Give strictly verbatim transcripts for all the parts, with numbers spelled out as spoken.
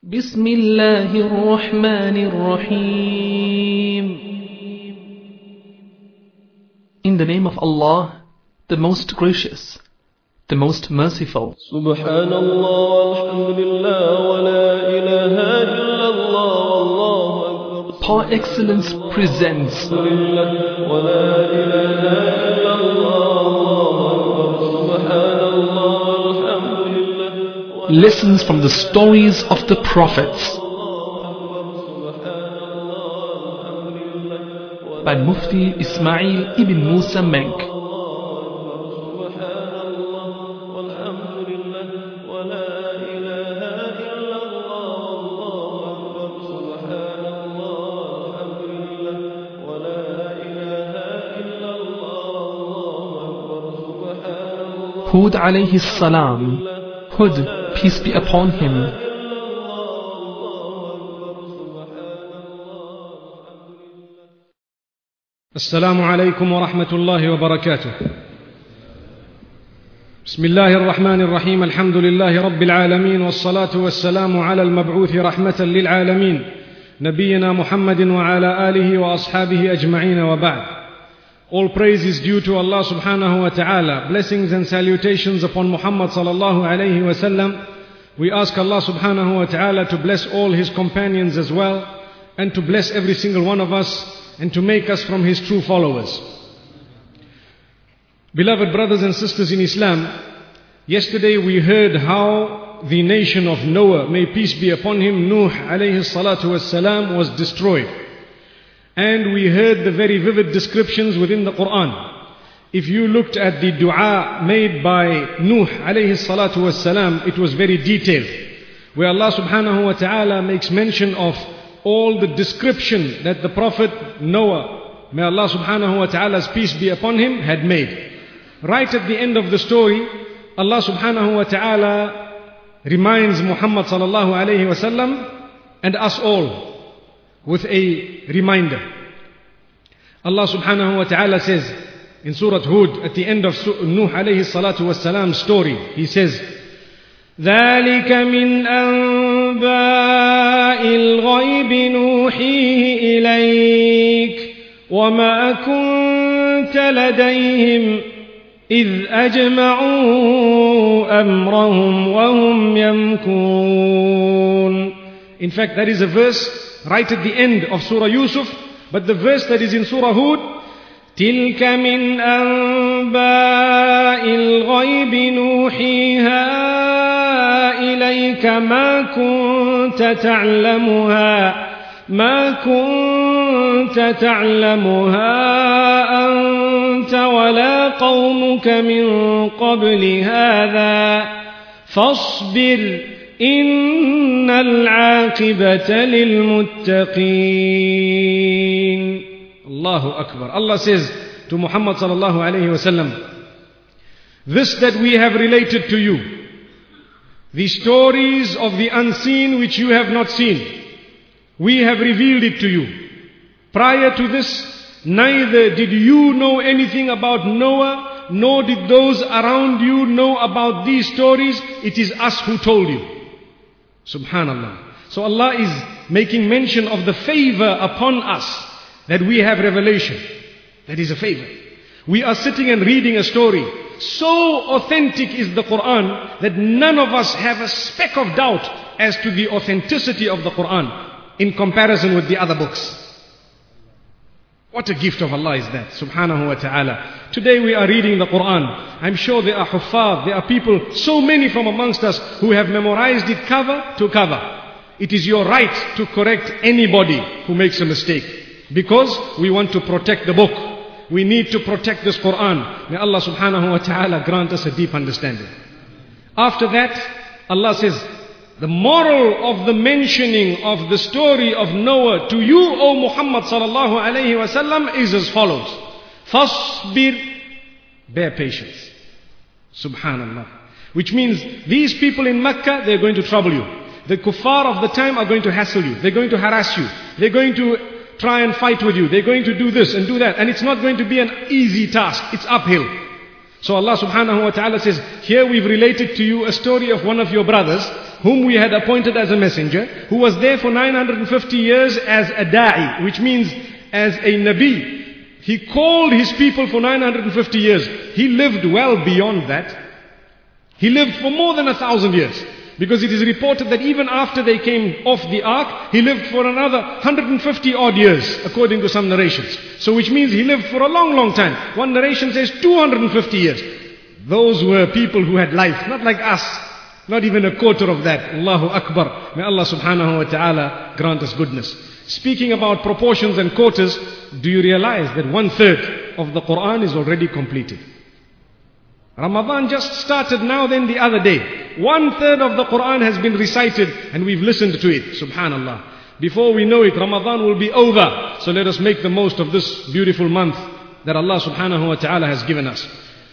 بسم الله الرحمن الرحيم. In the name of Allah, the most gracious, the most merciful. سبحان الله والحمد لله ولا إله إلا الله والله أكبر. Par excellence presents ولا إله إلا الله والله أكبر. سبحان الله والحمد لله. lessons from the stories of the prophets by Mufti Ismail ibn Musa Menk. Hud alayhi salam, Hud, peace be upon him, السلام عليكم ورحمة الله وبركاته. بسم الله الرحمن الرحيم. الحمد لله رب العالمين، والصلاة والسلام على المبعوث رحمة للعالمين نبينا محمد وعلى آله وأصحابه أجمعين وبعد. All praise is due to Allah subhanahu wa ta'ala. Blessings and salutations upon Muhammad sallallahu alayhi wa sallam. We ask Allah subhanahu wa ta'ala to bless all his companions as well, and to bless every single one of us, and to make us from his true followers. Beloved brothers and sisters in Islam, yesterday we heard how the nation of Noah, may peace be upon him, Nuh alayhi salatu wassalam, was destroyed. And we heard the very vivid descriptions within the Quran. If you looked at the dua made by Nuh alayhi salatu wassalam, it was very detailed, where Allah subhanahu wa ta'ala makes mention of all the description that the Prophet Noah, may Allah subhanahu wa ta'ala's peace be upon him, had made. Right at the end of the story, Allah subhanahu wa ta'ala reminds Muhammad sallallahu alayhi wa sallam and us all with a reminder. Allah subhanahu wa ta'ala says in Surah Hud, at the end of Nuh alayhi salatu wassalam's story, he says, ذَلِكَ مِنْ أَنْبَاءِ الْغَيْبِ نُوحِيهِ إِلَيْكَ وَمَا كُنْتَ لَدَيْهِمْ إِذْ أَجْمَعُوا أَمْرَهُمْ وَهُمْ يَمْكُرُونَ. In fact, that is a verse right at the end of Surah Yusuf, but the verse that is in Surah Hud, تِلْكَ مِنْ أَنْبَاءِ الْغَيْبِ نُوحِيهَا إِلَيْكَ مَا كُنْتَ تَعْلَمُهَا مَا كُنْتَ تَعْلَمُهَا أَنْتَ وَلَا قَوْمُكَ مِنْ قَبْلِ هَذَا فَاصْبِرْ إِنَّ الْعَاقِبَةَ لِلْمُتَّقِينَ. Allahu Akbar. Allah says to Muhammad sallallahu alayhi wa sallam, this that we have related to you, the stories of the unseen which you have not seen, we have revealed it to you. Prior to this, neither did you know anything about Noah, nor did those around you know about these stories. It is us who told you. Subhanallah. So Allah is making mention of the favor upon us, that we have revelation. That is a favor. We are sitting and reading a story. So authentic is the Quran that none of us have a speck of doubt as to the authenticity of the Quran in comparison with the other books. What a gift of Allah is that, subhanahu wa ta'ala. Today we are reading the Quran. I'm sure there are huffaz, there are people, so many from amongst us, who have memorized it cover to cover. It is your right to correct anybody who makes a mistake, because we want to protect the book. We need to protect this Quran. May Allah subhanahu wa ta'ala grant us a deep understanding. After that, Allah says, the moral of the mentioning of the story of Noah to you, O Muhammad sallallahu alayhi wa sallam, is as follows. Fasbir, bear patience. Subhanallah. Which means these people in Mecca, they're going to trouble you. The kuffar of the time are going to hassle you. They're going to harass you. They're going to try and fight with you. They're going to do this and do that. And it's not going to be an easy task. It's uphill. So Allah subhanahu wa ta'ala says, here we've related to you a story of one of your brothers whom we had appointed as a messenger, who was there for nine hundred fifty years as a da'i, which means as a nabi. He called his people for nine hundred fifty years. He lived well beyond that. He lived for more than a thousand years. Because it is reported that even after they came off the ark, he lived for another one hundred fifty odd years, according to some narrations. So which means he lived for a long, long time. One narration says two hundred fifty years. Those were people who had life, not like us. Not even a quarter of that. Allahu Akbar. May Allah subhanahu wa ta'ala grant us goodness. Speaking about proportions and quarters, do you realize that one third of the Quran is already completed? Ramadan just started now then the other day. One third of the Quran has been recited and we've listened to it. Subhanallah. Before we know it, Ramadan will be over. So let us make the most of this beautiful month that Allah subhanahu wa ta'ala has given us.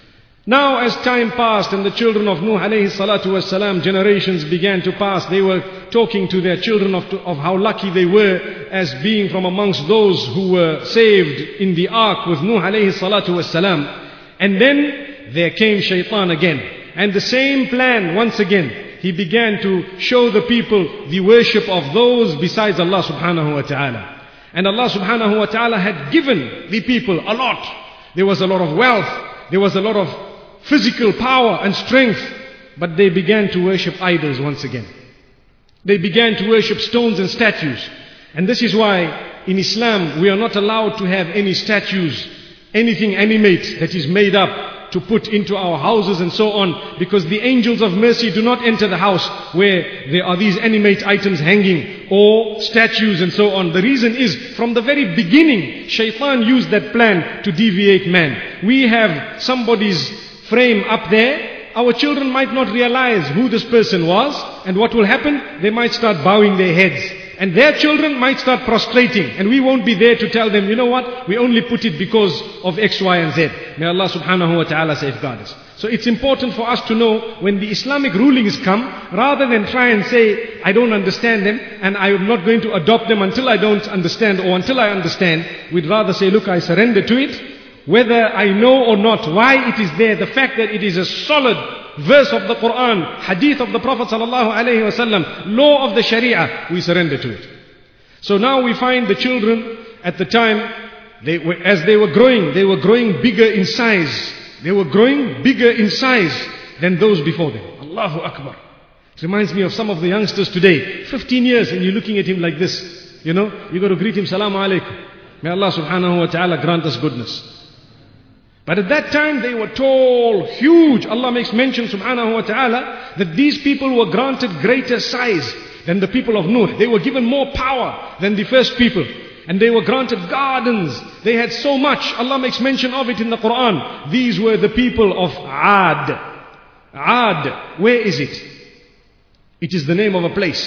Now as time passed and the children of Nuh alayhi salatu wasalam, generations began to pass, they were talking to their children of, of how lucky they were as being from amongst those who were saved in the ark with Nuh alayhi salatu wasalam. And then there came shaitan again. And the same plan once again. He began to show the people the worship of those besides Allah subhanahu wa ta'ala. And Allah subhanahu wa ta'ala had given the people a lot. There was a lot of wealth. There was a lot of physical power and strength. But they began to worship idols once again. They began to worship stones and statues. And this is why in Islam we are not allowed to have any statues, anything animate that is made up to put into our houses and so on, because the angels of mercy do not enter the house where there are these animate items hanging or statues and so on. The reason is, from the very beginning, shaitan used that plan to deviate man. We have somebody's frame up there. Our children might not realize who this person was, and what will happen? They might start bowing their heads. And their children might start prostrating, and we won't be there to tell them, you know what, we only put it because of X, Y and Z. May Allah subhanahu wa ta'ala safeguard us. So it's important for us to know when the Islamic rulings come, rather than try and say, I don't understand them and I am not going to adopt them until I don't understand or until I understand, we'd rather say, look, I surrender to it, whether I know or not why it is there. The fact that it is a solid verse of the Quran, hadith of the Prophet sallallahu alaihi wasallam, law of the Sharia, we surrender to it. So now we find the children at the time, they were, as they were growing, they were growing bigger in size. They were growing bigger in size than those before them. Allahu Akbar. It reminds me of some of the youngsters today, fifteen years, and you're looking at him like this. You know, you got to greet him, Salaam alaikum. May Allah subhanahu wa ta'ala grant us goodness. But at that time they were tall, huge. Allah makes mention subhanahu wa ta'ala that these people were granted greater size than the people of Nuh. They were given more power than the first people. And they were granted gardens. They had so much. Allah makes mention of it in the Quran. These were the people of Ad. Ad, where is it? It is the name of a place.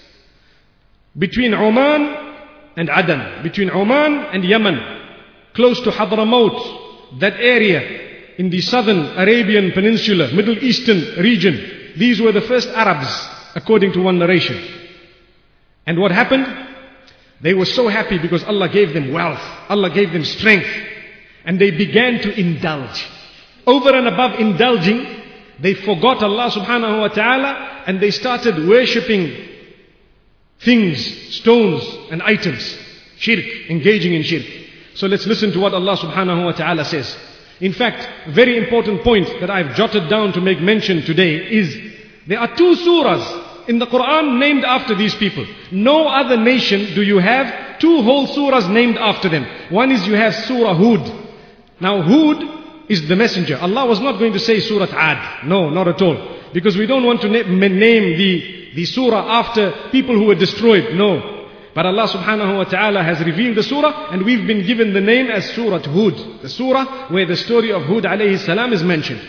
Between Oman and Adan. Between Oman and Yemen. Close to Hadramaut. That area in the southern Arabian Peninsula, Middle Eastern region. These were the first Arabs, according to one narration. And what happened? They were so happy because Allah gave them wealth. Allah gave them strength. And they began to indulge. Over and above indulging, they forgot Allah subhanahu wa ta'ala and they started worshipping things, stones and items. Shirk, engaging in shirk. So let's listen to what Allah subhanahu wa ta'ala says. In fact, a very important point that I've jotted down to make mention today is there are two surahs in the Quran named after these people. No other nation do you have two whole surahs named after them. One is you have Surah Hud. Now Hud is the messenger. Allah was not going to say Surah Ad. No, not at all. Because we don't want to na- name the, the surah after people who were destroyed. No. But Allah subhanahu wa ta'ala has revealed the surah and we've been given the name as Surah Hud. The surah where the story of Hud alayhi salam is mentioned.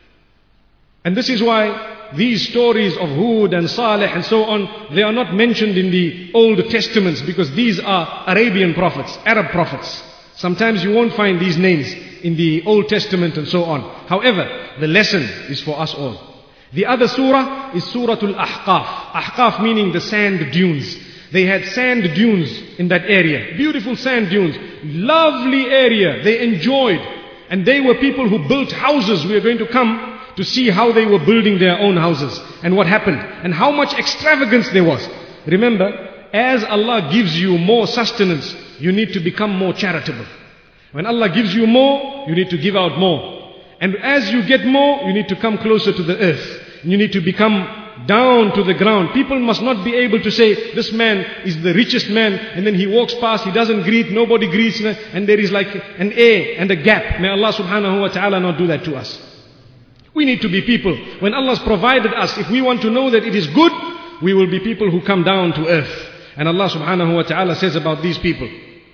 And this is why these stories of Hud and Salih and so on, they are not mentioned in the Old Testaments because these are Arabian prophets, Arab prophets. Sometimes you won't find these names in the Old Testament and so on. However, the lesson is for us all. The other surah is Suratul Ahqaf. Ahqaf meaning the sand dunes. They had sand dunes in that area. Beautiful sand dunes. Lovely area. They enjoyed. And they were people who built houses. We are going to come to see how they were building their own houses and what happened and how much extravagance there was. Remember, as Allah gives you more sustenance, you need to become more charitable. When Allah gives you more, you need to give out more. And as you get more, you need to come closer to the earth. You need to become down to the ground. People must not be able to say, this man is the richest man, and then he walks past, he doesn't greet, nobody greets, and there is like an air and a gap. May Allah subhanahu wa ta'ala not do that to us. We need to be people. When Allah has provided us, if we want to know that it is good, we will be people who come down to earth. And Allah subhanahu wa ta'ala says about these people,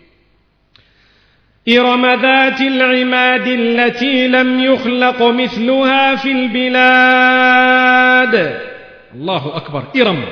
إرم ذات العماد التي لم يخلق مثلها في البلاد. Allahu Akbar. Iram.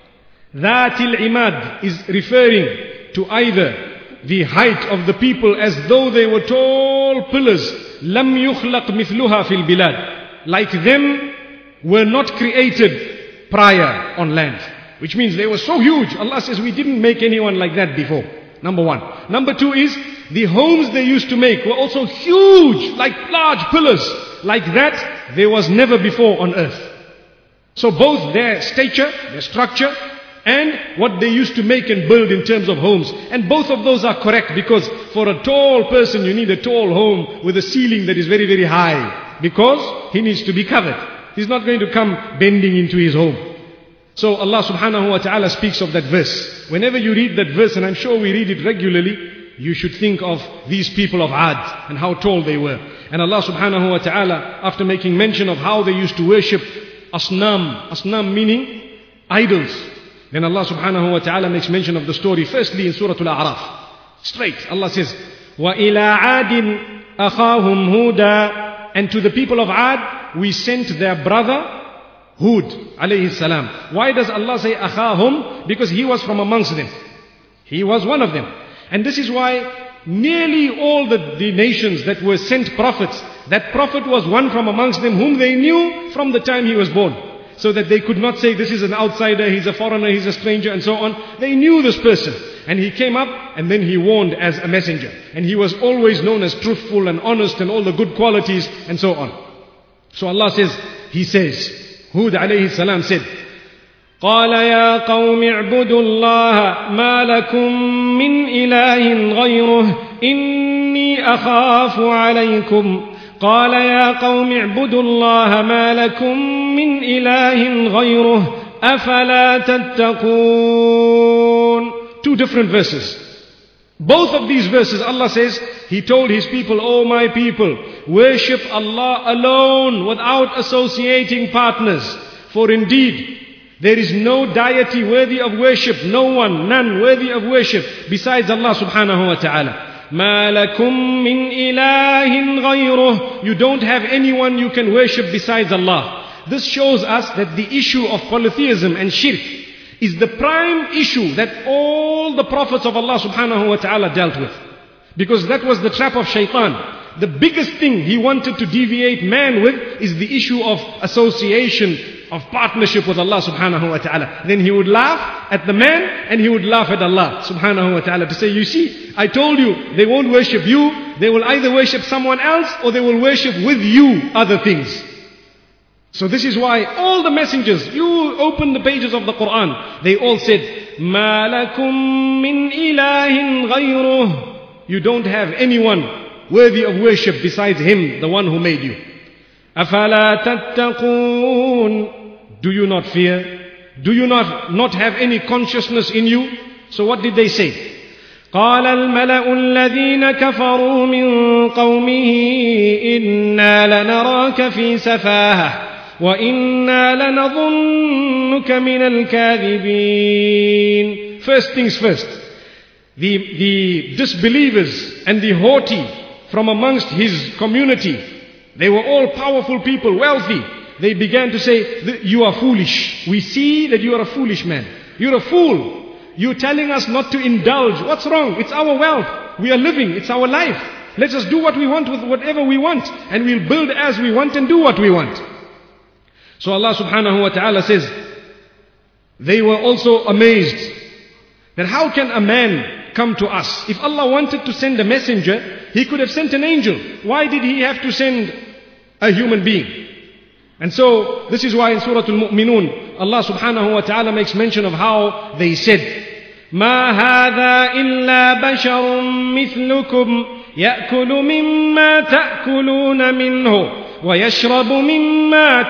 That al-imad is referring to either the height of the people as though they were tall pillars. Lam yukhlaq mithluha fil bilad. Like them were not created prior on land. Which means they were so huge. Allah says we didn't make anyone like that before. Number one. Number two is the homes they used to make were also huge, like large pillars. Like that there was never before on earth. So both their stature, their structure, and what they used to make and build in terms of homes. And both of those are correct, because for a tall person you need a tall home with a ceiling that is very, very high. Because he needs to be covered. He's not going to come bending into his home. So Allah subhanahu wa ta'ala speaks of that verse. Whenever you read that verse, and I'm sure we read it regularly, you should think of these people of Ad and how tall they were. And Allah subhanahu wa ta'ala, after making mention of how they used to worship Asnam, Asnam meaning idols. Then Allah subhanahu wa ta'ala makes mention of the story firstly in Surah Al-A'raf. Straight, Allah says, وَإِلَىٰ عَادٍ أَخَاهُمْ هُودًا. And to the people of Ad, we sent their brother Hud alayhi salam. Why does Allah say أَخَاهُمْ? Because he was from amongst them. He was one of them. And this is why nearly all the, the nations that were sent prophets, that prophet was one from amongst them whom they knew from the time he was born. So that they could not say this is an outsider, he's a foreigner, he's a stranger and so on. They knew this person. And he came up and then he warned as a messenger. And he was always known as truthful and honest and all the good qualities and so on. So Allah says, he says, Hud alayhi salam said, قال يا قوم اعبدوا الله ما لكم من إله غيره إني أخاف عليكم قال يا قوم اعبدوا الله ما لكم من إله غيره أفلا تتقون. Two different verses. Both of these verses Allah says, He told His people, O my people, worship Allah alone without associating partners. For indeed, there is no deity worthy of worship, no one, none worthy of worship besides Allah subhanahu wa ta'ala. مَا لَكُم مِّنْ إِلَٰهٍ غَيْرُهُ. You don't have anyone you can worship besides Allah. This shows us that the issue of polytheism and shirk is the prime issue that all the prophets of Allah subhanahu wa ta'ala dealt with. Because that was the trap of shaitan. The biggest thing he wanted to deviate man with is the issue of association, of partnership with Allah subhanahu wa ta'ala. Then he would laugh at the man and he would laugh at Allah subhanahu wa ta'ala to say, you see, I told you, they won't worship you, they will either worship someone else or they will worship with you other things. So this is why all the messengers, you open the pages of the Quran, they all said, مَا لَكُم مِّنْ إِلَٰهٍ غَيْرُهُ. You don't have anyone worthy of worship besides Him, the one who made you. أَفَلَا تَتَّقُونَ. Do you not fear? Do you not, not have any consciousness in you? So what did they say? قال الملأ الذين كفروا من قومه إنا لنراك في سفاهة وإنا لنظنك من الكاذبين. First things first, the, the disbelievers and the haughty from amongst his community, they were all powerful people, wealthy. They began to say, you are foolish. We see that you are a foolish man. You're a fool. You're telling us not to indulge. What's wrong? It's our wealth. We are living. It's our life. Let us do what we want with whatever we want. And we'll build as we want and do what we want. So Allah subhanahu wa ta'ala says, they were also amazed that how can a man come to us? If Allah wanted to send a messenger, He could have sent an angel. Why did He have to send a human being? And so, this is why in Surah Al-Mu'minun, Allah subhanahu wa ta'ala makes mention of how they said, مَا هَذَا إِلَّا بَشَرٌ مِثْلُكُمْ يَأْكُلُ مِمَّا تَأْكُلُونَ مِنْهُ وَيَشْرَبُ مِمَّا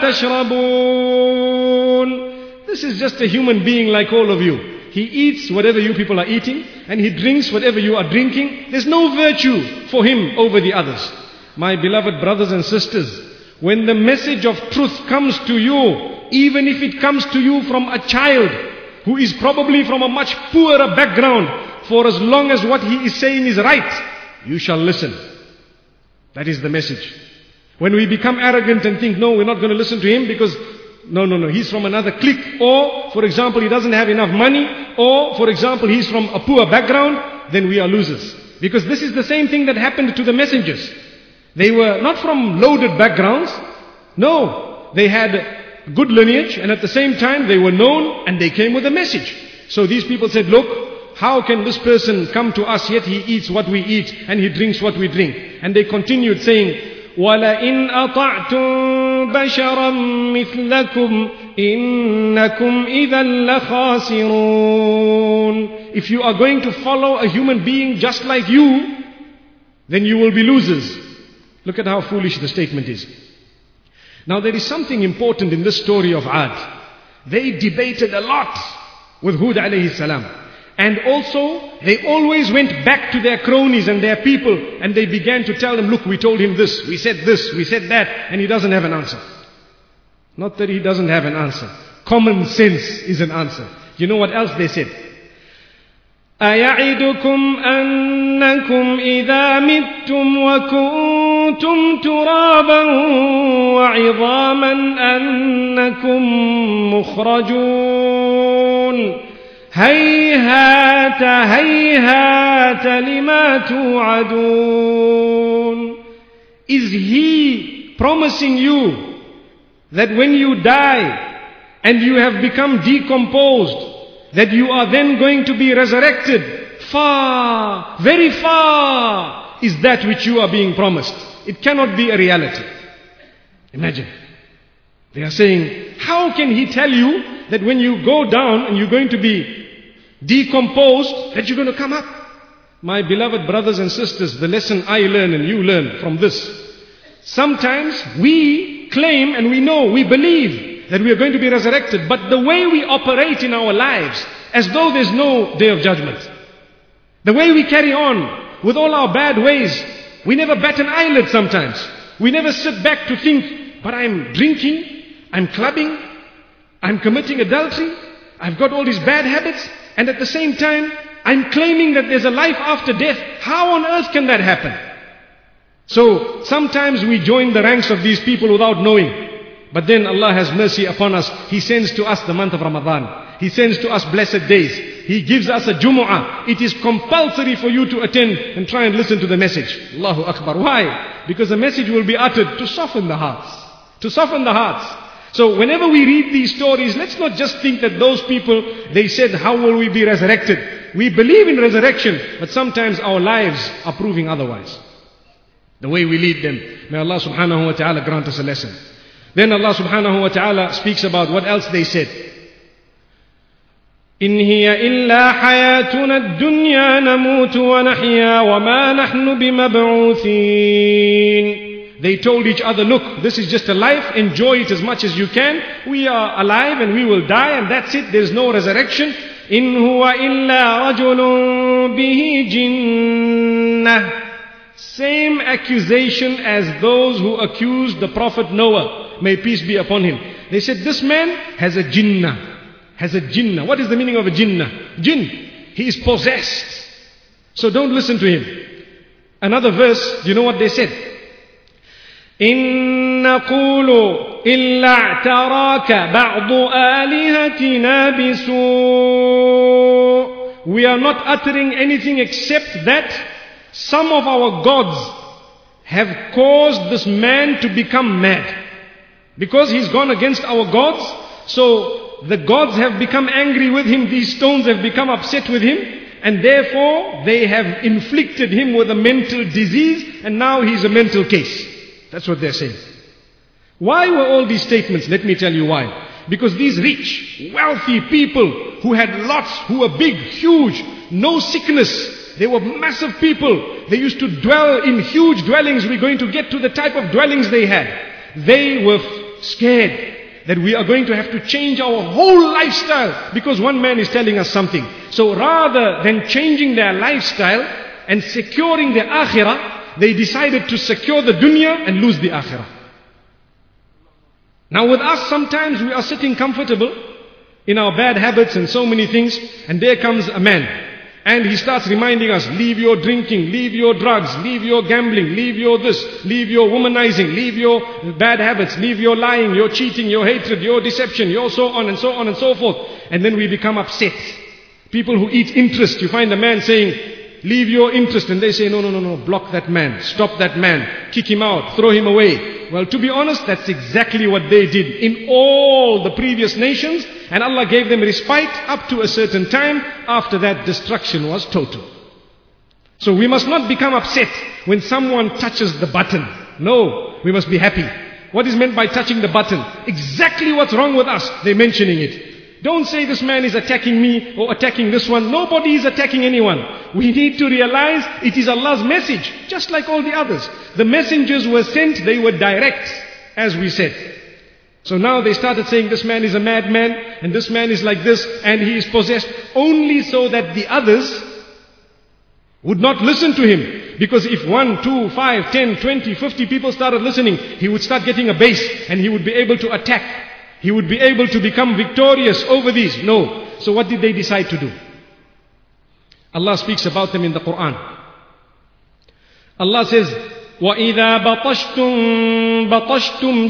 تَشْرَبُونَ. This is just a human being like all of you. He eats whatever you people are eating, and he drinks whatever you are drinking. There's no virtue for him over the others. My beloved brothers and sisters, when the message of truth comes to you, even if it comes to you from a child who is probably from a much poorer background, for as long as what he is saying is right, you shall listen. That is the message. When we become arrogant and think, no, we're not going to listen to him because, no, no, no, he's from another clique. Or, for example, he doesn't have enough money. Or, for example, he's from a poor background. Then we are losers. Because this is the same thing that happened to the messengers. They were not from loaded backgrounds. No, they had good lineage, and at the same time they were known and they came with a message. So these people said, look, how can this person come to us yet he eats what we eat and he drinks what we drink? And they continued saying, وَلَئِنْ أَطَعْتُمْ بَشَرًا مِثْلَكُمْ إِنَّكُمْ إِذًا لَخَاسِرُونَ. If you are going to follow a human being just like you, then you will be losers. Look at how foolish the statement is. Now there is something important in this story of Ad. They debated a lot with Hud alayhi salam. And also, they always went back to their cronies and their people, and they began to tell them, look, we told him this, we said this, we said that, and he doesn't have an answer. Not that he doesn't have an answer. Common sense is an answer. You know what else they said? أَيَعِدُكُمْ أَنَّكُمْ إِذَا مِتُّمْ وَكُنْتُمْ تُرَابًا وَعِظَامًا أَنَّكُمْ مُخْرَجُونَ هَيْهَاتَ هَيْهَاتَ لِمَا تُوعَدُونَ. Is he promising you that when you die and you have become decomposed, that you are then going to be resurrected? Far, very far is that which you are being promised. It cannot be a reality. Imagine. They are saying, how can he tell you that when you go down and you're going to be decomposed, that you're going to come up? My beloved brothers and sisters, the lesson I learn and you learn from this. Sometimes we claim and we know, we believe that we are going to be resurrected, but the way we operate in our lives, as though there's no day of judgment. The way we carry on with all our bad ways, we never bat an eyelid sometimes. We never sit back to think, but I'm drinking, I'm clubbing, I'm committing adultery, I've got all these bad habits, and at the same time, I'm claiming that there's a life after death. How on earth can that happen? So, sometimes we join the ranks of these people without knowing. But then Allah has mercy upon us. He sends to us the month of Ramadan. He sends to us blessed days. He gives us a Jumu'ah. It is compulsory for you to attend and try and listen to the message. Allahu Akbar. Why? Because the message will be uttered to soften the hearts. To soften the hearts. So whenever we read these stories, let's not just think that those people, they said, how will we be resurrected? We believe in resurrection, but sometimes our lives are proving otherwise. The way we lead them. May Allah subhanahu wa ta'ala grant us a lesson. Then Allah subhanahu wa ta'ala speaks about what else they said. إِنْ هِيَ إِلَّا حَيَاتُنَا الدُّنْيَا نَمُوتُ وَنَحْيَا وَمَا نَحْنُ بِمَبْعُوثِينَ. They told each other, look, this is just a life, enjoy it as much as you can. We are alive and we will die, and that's it, there's no resurrection. إِنْ هُوَ إِلَّا رَجُلٌ بِهِ جِنَّةٌ. Same accusation as those who accused the Prophet Noah. May peace be upon him. They said, this man has a jinnah. Has a jinnah. What is the meaning of a jinnah? Jinn. He is possessed. So don't listen to him. Another verse, do you know what they said? إِن نَقُولُ إِلَّا اعْتَرَاكَ بَعْضُ آلِهَتِنَا بِسُوءٍ. We are not uttering anything except that some of our gods have caused this man to become mad. Because he's gone against our gods, so the gods have become angry with him, these stones have become upset with him, and therefore they have inflicted him with a mental disease, and now he's a mental case. That's what they're saying. Why were all these statements? Let me tell you why. Because these rich, wealthy people who had lots, who were big, huge, no sickness, they were massive people. They used to dwell in huge dwellings. We're going to get to the type of dwellings they had. They were scared that we are going to have to change our whole lifestyle because one man is telling us something. So rather than changing their lifestyle and securing their akhirah, they decided to secure the dunya and lose the akhirah. Now with us, sometimes we are sitting comfortable in our bad habits and so many things, and there comes a man. And he starts reminding us, leave your drinking, leave your drugs, leave your gambling, leave your this, leave your womanizing, leave your bad habits, leave your lying, your cheating, your hatred, your deception, your so on and so on and so forth. And then we become upset. People who eat interest, you find a man saying, leave your interest, and they say, no, no, no, no, block that man, stop that man, kick him out, throw him away. Well, to be honest, that's exactly what they did in all the previous nations, and Allah gave them respite up to a certain time. After that, destruction was total. So we must not become upset when someone touches the button. No, we must be happy. What is meant by touching the button? Exactly what's wrong with us, they're mentioning it. Don't say this man is attacking me or attacking this one. Nobody is attacking anyone. We need to realize it is Allah's message, just like all the others. The messengers were sent, they were direct, as we said. So now they started saying this man is a madman, and this man is like this, and he is possessed, only so that the others would not listen to him. Because if one, two, five, ten, twenty, fifty people started listening, he would start getting a base, and he would be able to attack. He would be able to become victorious over these. No. So what did they decide to do? Allah speaks about them in the Quran. Allah says, وَإِذَا بَطَشْتُمْ بَطَشْتُمْ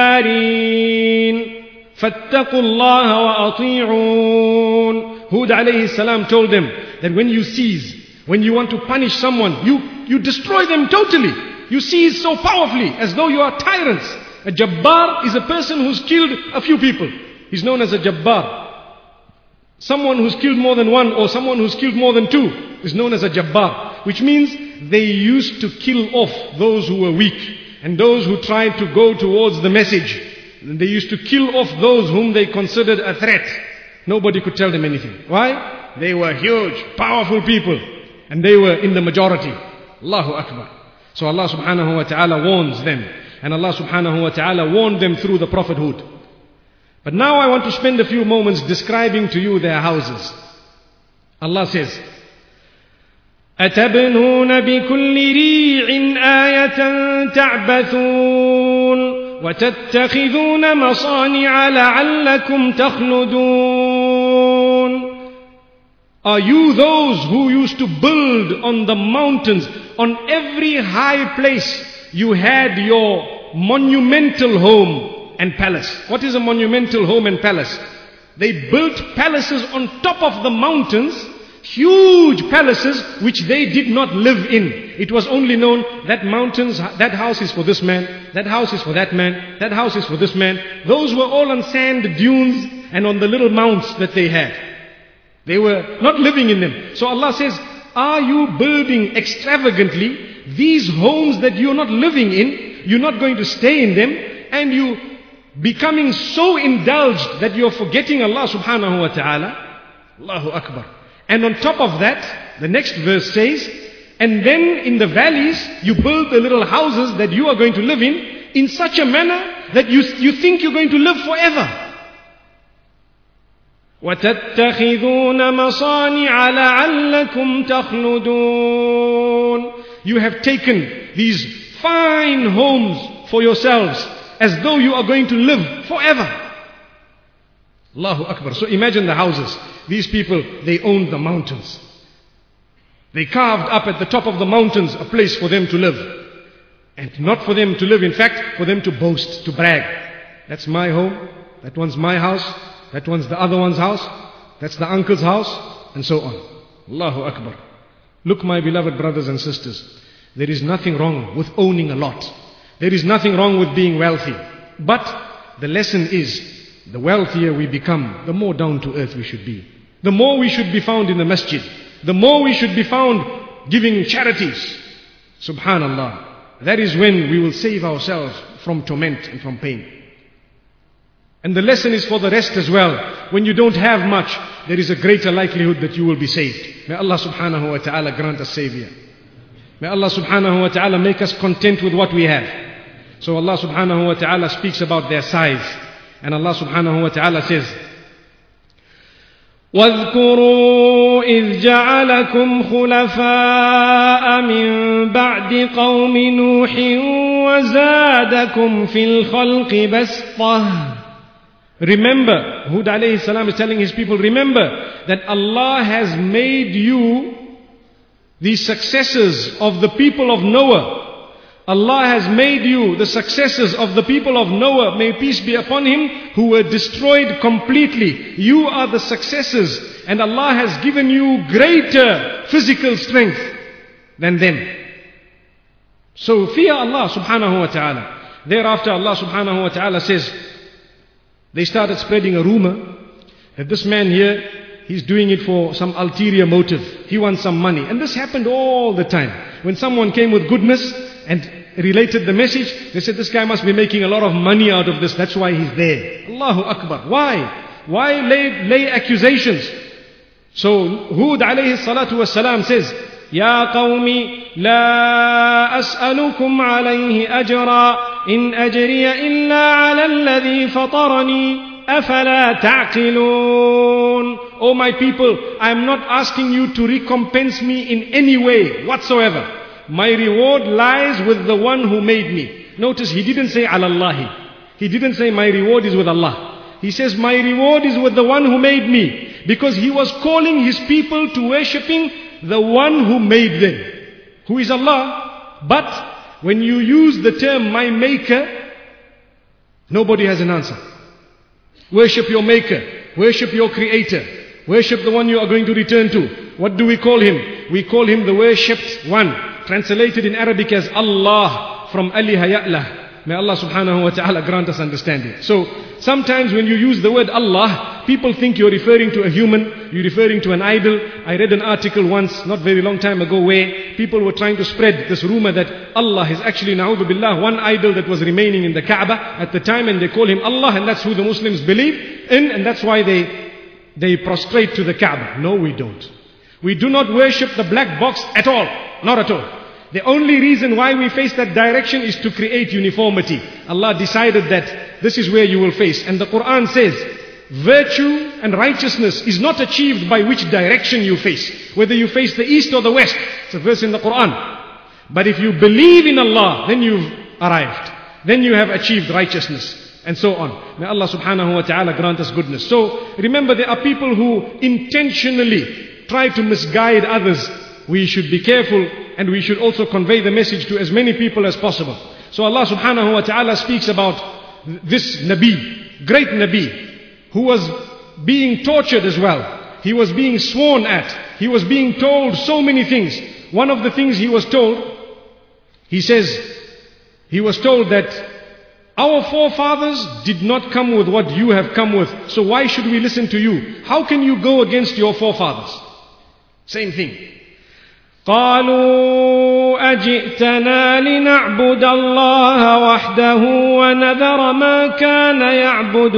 جَبَّارِينَ فَاتَّقُوا اللَّهَ وَأَطِيعُونَ. Hud alayhi salam told them that when you seize, when you want to punish someone, you, you destroy them totally. You seize so powerfully as though you are tyrants. A Jabbar is a person who's killed a few people. He's known as a Jabbar. Someone who's killed more than one or someone who's killed more than two is known as a Jabbar. Which means they used to kill off those who were weak and those who tried to go towards the message. And they used to kill off those whom they considered a threat. Nobody could tell them anything. Why? They were huge, powerful people. And they were in the majority. Allahu Akbar. So Allah subhanahu wa ta'ala warns them. And Allah subhanahu wa ta'ala warned them through the prophethood. But now I want to spend a few moments describing to you their houses. Allah says, أَتَبْنُونَ بِكُلِّ رِيعٍ آيَةً تَعْبَثُونَ وَتَتَّخِذُونَ مَصَانِعَ لَعَلَّكُمْ تَخْلُدُونَ. Are you those who used to build on the mountains, on every high place? You had your monumental home and palace. What is a monumental home and palace? They built palaces on top of the mountains, huge palaces which they did not live in. It was only known that mountains, that house is for this man, that house is for that man, that house is for this man. Those were all on sand dunes and on the little mounts that they had. They were not living in them. So Allah says, are you building extravagantly these homes that you're not living in? You're not going to stay in them, and you becoming so indulged that you're forgetting Allah subhanahu wa ta'ala. Allahu Akbar. And on top of that, the next verse says, and then in the valleys you build the little houses that you are going to live in in such a manner that you, you think you're going to live forever. وَتَتَّخِذُونَ مَصَانِعَ لَعَلَّكُمْ تَخْلُدُونَ. You have taken these fine homes for yourselves as though you are going to live forever. Allahu Akbar. So imagine the houses. These people, they owned the mountains. They carved up at the top of the mountains a place for them to live. And not for them to live, in fact, for them to boast, to brag. That's my home, that one's my house, that one's the other one's house, that's the uncle's house, and so on. Allahu Akbar. Look, my beloved brothers and sisters, there is nothing wrong with owning a lot. There is nothing wrong with being wealthy. But the lesson is, the wealthier we become, the more down to earth we should be. The more we should be found in the masjid. The more we should be found giving charities. Subhanallah. That is when we will save ourselves from torment and from pain. And the lesson is for the rest as well. When you don't have much, there is a greater likelihood that you will be saved. May Allah subhanahu wa ta'ala grant us savior. May Allah subhanahu wa ta'ala make us content with what we have. So Allah subhanahu wa ta'ala speaks about their size. And Allah subhanahu wa ta'ala says, وَاذْكُرُوا إِذْ جَعَلَكُمْ خُلَفَاءَ مِنْ بَعْدِ قَوْمِ نُوحٍ وَزَادَكُمْ فِي الْخَلْقِ بَسْطَةً. Remember, Hud alayhi salam is telling his people, remember that Allah has made you the successors of the people of Noah. Allah has made you the successors of the people of Noah, may peace be upon him, who were destroyed completely. You are the successors, and Allah has given you greater physical strength than them. So fear Allah subhanahu wa ta'ala. Thereafter Allah subhanahu wa ta'ala says, they started spreading a rumor that this man here, he's doing it for some ulterior motive. He wants some money. And this happened all the time. When someone came with goodness and related the message, they said, this guy must be making a lot of money out of this. That's why he's there. Allahu Akbar. Why? Why lay, lay accusations? So Hud alayhi salatu wasalam says, Ya qawmi la as'alukum alayhi ajra in ajriya illa ala alladhi fatarani afala ta'qilun. O my people, I am not asking you to recompense me in any way whatsoever. My reward lies with the one who made me. Notice he didn't say alallahi. He didn't say my reward is with Allah. He says my reward is with the one who made me. Because he was calling his people to worshipping the one who made them, who is Allah. But when you use the term my maker, nobody has an answer. Worship your maker, worship your creator, worship the one you are going to return to. What do we call him? We call him the worshipped one, translated in Arabic as Allah, from aliha ya'lah. May Allah subhanahu wa ta'ala grant us understanding. So sometimes when you use the word Allah, people think you're referring to a human, you're referring to an idol. I read an article once, not very long time ago, where people were trying to spread this rumor that Allah is actually, na'udhu billah, one idol that was remaining in the Kaaba at the time, and they call him Allah, and that's who the Muslims believe in, and that's why they, they prostrate to the Kaaba. No, we don't. We do not worship the black box at all. Not at all. The only reason why we face that direction is to create uniformity. Allah decided that this is where you will face. And the Quran says, virtue and righteousness is not achieved by which direction you face. Whether you face the east or the west. It's a verse in the Quran. But if you believe in Allah, then you've arrived. Then you have achieved righteousness. And so on. May Allah subhanahu wa ta'ala grant us goodness. So remember, there are people who intentionally try to misguide others. We should be careful, and we should also convey the message to as many people as possible. So Allah subhanahu wa ta'ala speaks about this Nabi, great Nabi, who was being tortured as well. He was being sworn at. He was being told so many things. One of the things he was told, he says, he was told that our forefathers did not come with what you have come with. So why should we listen to you? How can you go against your forefathers? Same thing. قالوا أجئتنا لنعبد الله وحده ونذر ما كان يعبد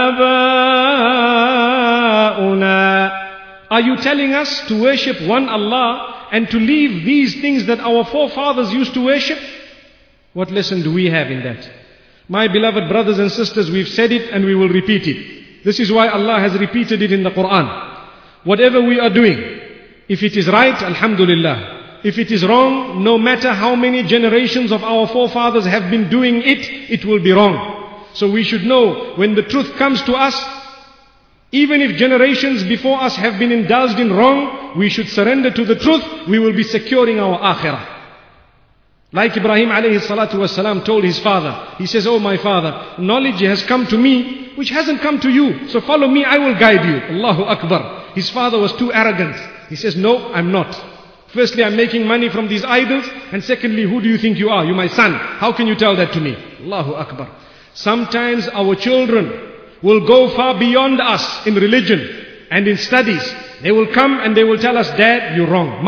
آباؤنا. Are you telling us to worship one Allah and to leave these things that our forefathers used to worship? What lesson do we have in that? My beloved brothers and sisters, we've said it and we will repeat it. This is why Allah has repeated it in the Quran. Whatever we are doing, if it is right, alhamdulillah. If it is wrong, no matter how many generations of our forefathers have been doing it, it will be wrong. So we should know, when the truth comes to us, even if generations before us have been indulged in wrong, we should surrender to the truth. We will be securing our akhirah. Like Ibrahim alayhi salatu wasalam told his father, he says, oh my father, knowledge has come to me which hasn't come to you. So follow me, I will guide you. Allahu Akbar. His father was too arrogant. He says, no, I'm not. Firstly, I'm making money from these idols. And secondly, who do you think you are? You're my son. How can you tell that to me? Allahu Akbar. Sometimes our children will go far beyond us in religion and in studies. They will come and they will tell us, Dad, you're wrong. Mom,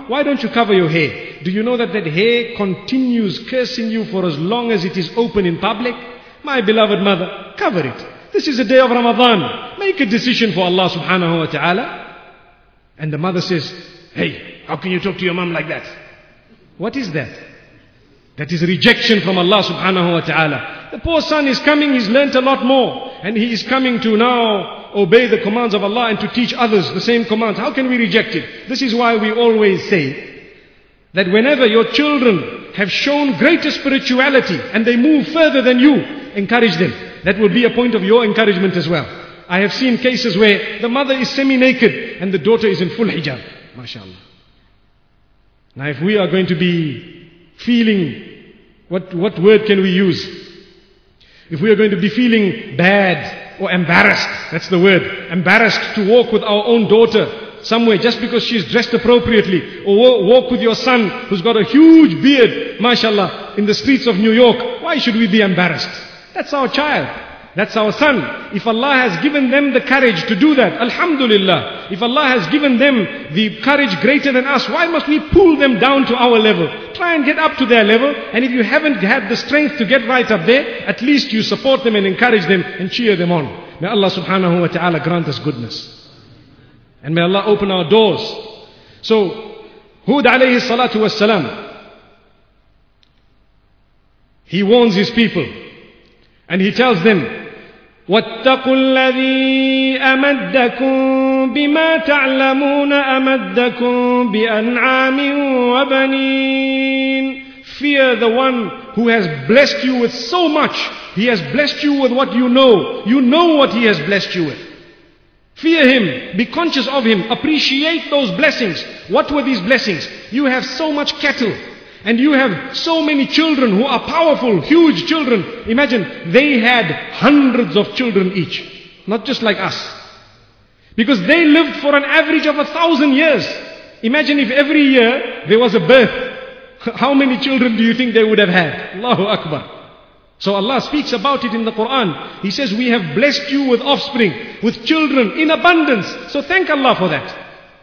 why don't you cover your hair? Do you know that that hair continues cursing you for as long as it is open in public? My beloved mother, cover it. This is a day of Ramadan. Make a decision for Allah subhanahu wa ta'ala. And the mother says, hey, how can you talk to your mom like that? What is that? That is rejection from Allah subhanahu wa ta'ala. The poor son is coming, he's learnt a lot more. And he is coming to now obey the commands of Allah and to teach others the same commands. How can we reject it? This is why we always say that whenever your children have shown greater spirituality and they move further than you, encourage them. That will be a point of your encouragement as well. I have seen cases where the mother is semi-naked and the daughter is in full hijab. MashaAllah. Now if we are going to be feeling, what, what word can we use? If we are going to be feeling bad or embarrassed, that's the word, embarrassed to walk with our own daughter somewhere just because she's dressed appropriately, or walk with your son who's got a huge beard, mashallah, in the streets of New York, why should we be embarrassed? That's our child. That's our son. If Allah has given them the courage to do that, alhamdulillah. If Allah has given them the courage greater than us, why must we pull them down to our level? Try and get up to their level. And if you haven't had the strength to get right up there, at least you support them and encourage them and cheer them on. May Allah subhanahu wa ta'ala grant us goodness. And may Allah open our doors. So, Hud alayhi salatu was salam, he warns his people. And he tells them, وَاتَّقُوا الَّذِي أَمَدَّكُمْ بِمَا تَعْلَمُونَ أَمَدَّكُمْ بِأَنْعَامٍ وَبَنِينَ. Fear the one who has blessed you with so much. He has blessed you with what you know. You know what he has blessed you with. Fear him. Be conscious of him. Appreciate those blessings. What were these blessings? You have so much cattle. And you have so many children who are powerful, huge children. Imagine, they had hundreds of children each. Not just like us. Because they lived for an average of a thousand years. Imagine if every year there was a birth. How many children do you think they would have had? Allahu Akbar. So Allah speaks about it in the Quran. He says, we have blessed you with offspring, with children in abundance. So thank Allah for that.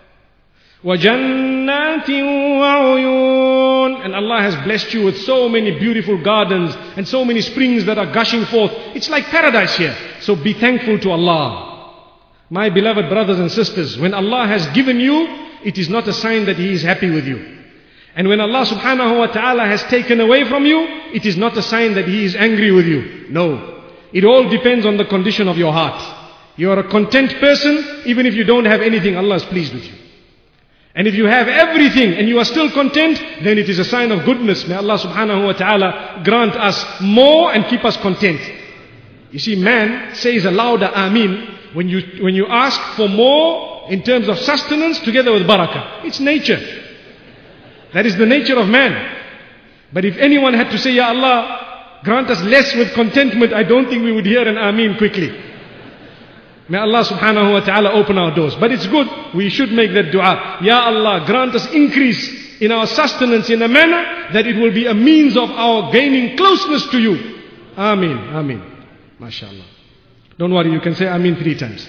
وَجَنَّاتٍ وَعُيُونَ. And Allah has blessed you with so many beautiful gardens and so many springs that are gushing forth. It's like paradise here. So be thankful to Allah. My beloved brothers and sisters, when Allah has given you, it is not a sign that He is happy with you. And when Allah subhanahu wa ta'ala has taken away from you, it is not a sign that He is angry with you. No. It all depends on the condition of your heart. You are a content person, even if you don't have anything, Allah is pleased with you. And if you have everything and you are still content, then it is a sign of goodness. May Allah subhanahu wa ta'ala grant us more and keep us content. You see, man says a louder Ameen when you, when you ask for more in terms of sustenance together with barakah. It's nature. That is the nature of man. But if anyone had to say, Ya Allah, grant us less with contentment, I don't think we would hear an Ameen quickly. May Allah subhanahu wa ta'ala open our doors. But it's good, we should make that dua. Ya Allah, grant us increase in our sustenance in a manner that it will be a means of our gaining closeness to you. Ameen, Ameen. MashaAllah. Don't worry, you can say Ameen three times.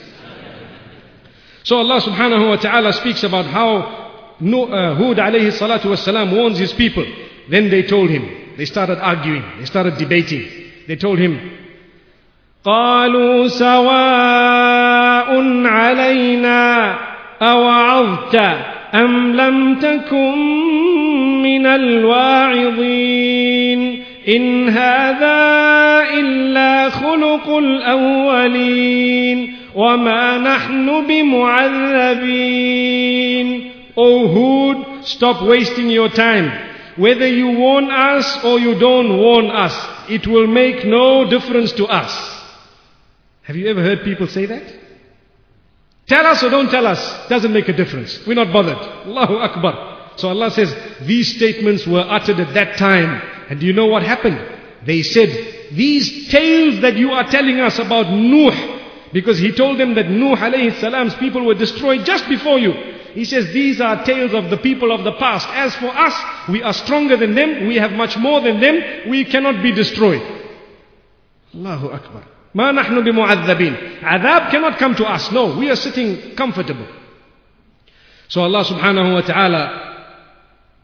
So Allah subhanahu wa ta'ala speaks about how Hud alayhi salatu was salam warns his people. Then they told him, they started arguing, they started debating. They told him, قالوا سواء علينا أوعظت أم لم تكن من الواعظين إن هذا إلا خلق الأولين وما نحن بمعذبين. O Hud, stop wasting your time. Whether you warn us or you don't warn us, it will make no difference to us. Have you ever heard people say that? Tell us or don't tell us, doesn't make a difference. We're not bothered. Allahu Akbar. So Allah says, these statements were uttered at that time. And do you know what happened? They said, these tales that you are telling us about Nuh, because he told them that Nuh alayhi salam's people were destroyed just before you. He says, these are tales of the people of the past. As for us, we are stronger than them. We have much more than them. We cannot be destroyed. Allahu Akbar. Ma nahnu bimu'adhabin. Adhab cannot come to us. No, we are sitting comfortable. So Allah subhanahu wa ta'ala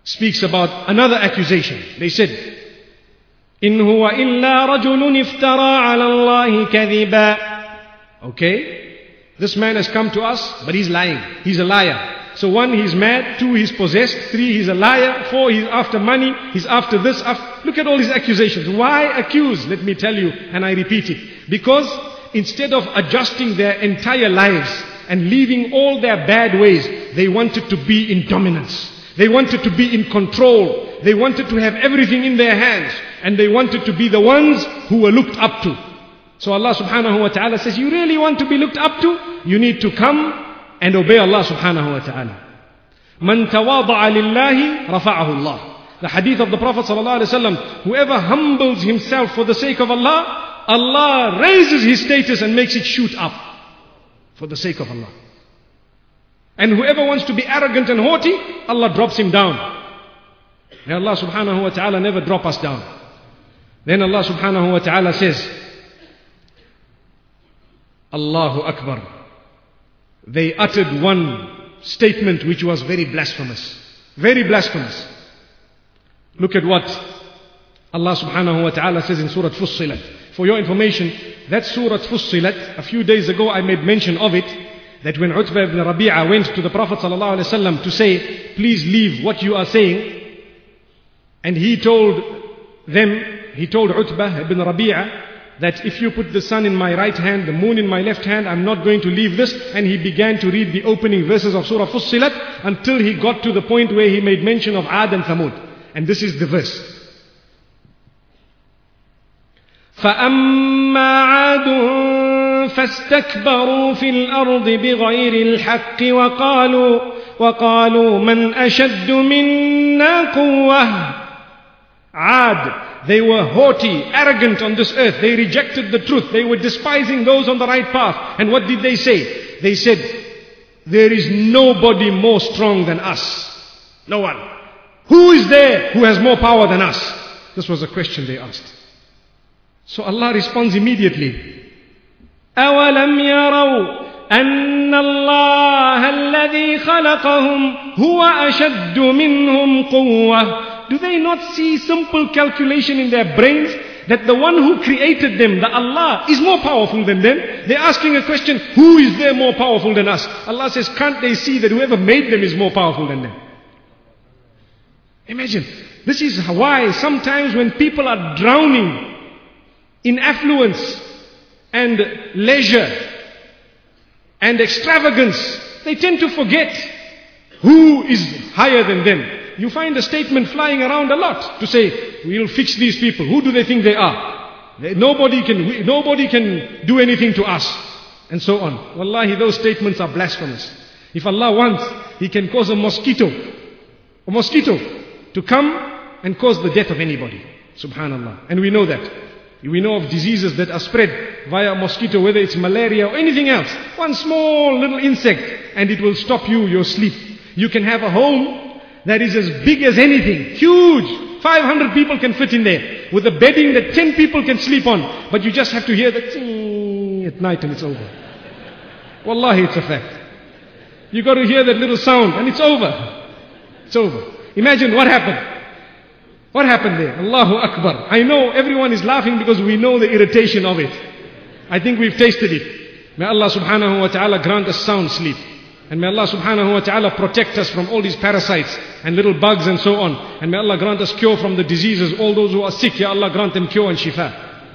speaks about another accusation. They said, إِنْ هُوَ إِلَّا رَجُلٌ افْتَرَى عَلَى اللَّهِ كَذِبًا. Okay, this man has come to us, but he's lying. He's a liar. So one, he's mad. Two, he's possessed. Three, he's a liar. Four, he's after money. He's after this. After... Look at all these accusations. Why accuse? Let me tell you, and I repeat it. Because instead of adjusting their entire lives and leaving all their bad ways, they wanted to be in dominance. They wanted to be in control. They wanted to have everything in their hands. And they wanted to be the ones who were looked up to. So Allah subhanahu wa ta'ala says, you really want to be looked up to? You need to come and obey Allah subhanahu wa ta'ala. Man tawada'a lillahi rafa'ahu Allah. The hadith of the Prophet sallallahu alaihi wasallam, whoever humbles himself for the sake of Allah, Allah raises his status and makes it shoot up for the sake of Allah. And whoever wants to be arrogant and haughty, Allah drops him down. May Allah subhanahu wa ta'ala never drop us down. Then Allah subhanahu wa ta'ala says, Allahu Akbar. They uttered one statement which was very blasphemous. Very blasphemous. Look at what Allah subhanahu wa ta'ala says in Surah Fussilat. For your information, that Surah Fussilat, a few days ago I made mention of it, that when Utbah ibn Rabi'ah went to the Prophet sallallahu alaihi wasallam to say, please leave what you are saying, and he told them, he told Utbah ibn Rabi'ah, that if you put the sun in my right hand, the moon in my left hand, I'm not going to leave this. And he began to read the opening verses of Surah Fussilat until he got to the point where he made mention of Ad and Thamud. And this is the verse. فَأَمَّا عَادٌ فَاسْتَكْبَرُوا فِي الْأَرْضِ بِغَيْرِ الْحَقِّ وَقَالُوا وَقَالُوا مَنْ أَشَدُّ مِنَّا قُوَّةً. Ad, they were haughty, arrogant on this earth. They rejected the truth. They were despising those on the right path. And what did they say? They said, there is nobody more strong than us. No one. Who is there who has more power than us? This was a question they asked. So Allah responds immediately. أَوَلَمْ يَرَوْا أَنَّ اللَّهَ الَّذِي خَلَقَهُمْ هُوَ أَشَدُّ مِنْهُمْ قُوَّةً. Do they not see simple calculation in their brains that the one who created them, the Allah, is more powerful than them? They're asking a question, who is there more powerful than us? Allah says, can't they see that whoever made them is more powerful than them? Imagine, this is why sometimes when people are drowning in affluence and leisure and extravagance, they tend to forget who is higher than them. You find a statement flying around a lot to say, we'll fix these people. Who do they think they are? Nobody can, nobody can do anything to us. And so on. Wallahi, those statements are blasphemous. If Allah wants, He can cause a mosquito, a mosquito to come and cause the death of anybody. Subhanallah. And we know that. We know of diseases that are spread via a mosquito, whether it's malaria or anything else. One small little insect and it will stop you, your sleep. You can have a home that is as big as anything, huge. five hundred people can fit in there, with a bedding that ten people can sleep on. But you just have to hear the ting at night and it's over. Wallahi, it's a fact. You got to hear that little sound and it's over. It's over. Imagine what happened. What happened there? Allahu Akbar. I know everyone is laughing because we know the irritation of it. I think we've tasted it. May Allah subhanahu wa ta'ala grant us sound sleep. And may Allah subhanahu wa ta'ala protect us from all these parasites and little bugs and so on. And may Allah grant us cure from the diseases. All those who are sick, Ya Allah grant them cure and shifa.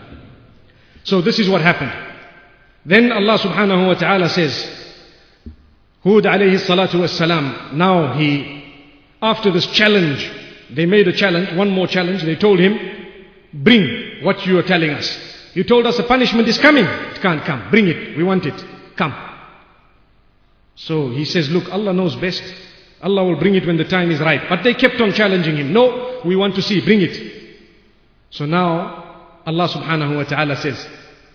So this is what happened. Then Allah subhanahu wa ta'ala says, Hud alayhi salatu was salam. Now he, after this challenge, they made a challenge, one more challenge. They told him, bring what you are telling us. You told us a punishment is coming. It can't come. Bring it. We want it. Come. So he says, look, Allah knows best. Allah will bring it when the time is right. But they kept on challenging him. No, we want to see. Bring it. So now Allah subhanahu wa ta'ala says,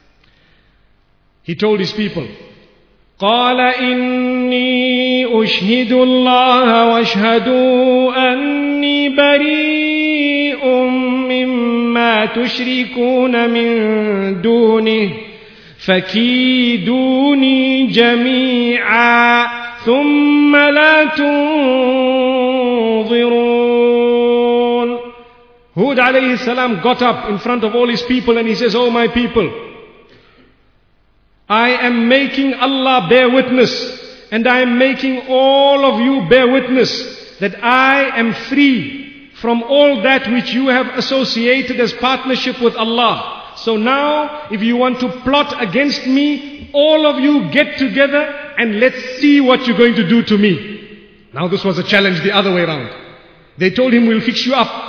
He told His people, قَالَ إِنِّي أُشْهِدُ اللَّهَ وَاشْهَدُوا أَنِّي بَرِيءٌ مِّمَّا تُشْرِكُونَ مِن دُونِهِ فَكِيدُونِي جَمِيعًا ثُمَّ لَا تُنظِرُونَ. Hud alayhi salam got up in front of all his people and he says, "Oh my people, I am making Allah bear witness, and I am making all of you bear witness that I am free from all that which you have associated as partnership with Allah. So now, if you want to plot against me, all of you get together and let's see what you're going to do to me." Now this was a challenge the other way around. They told him, "We'll fix you up."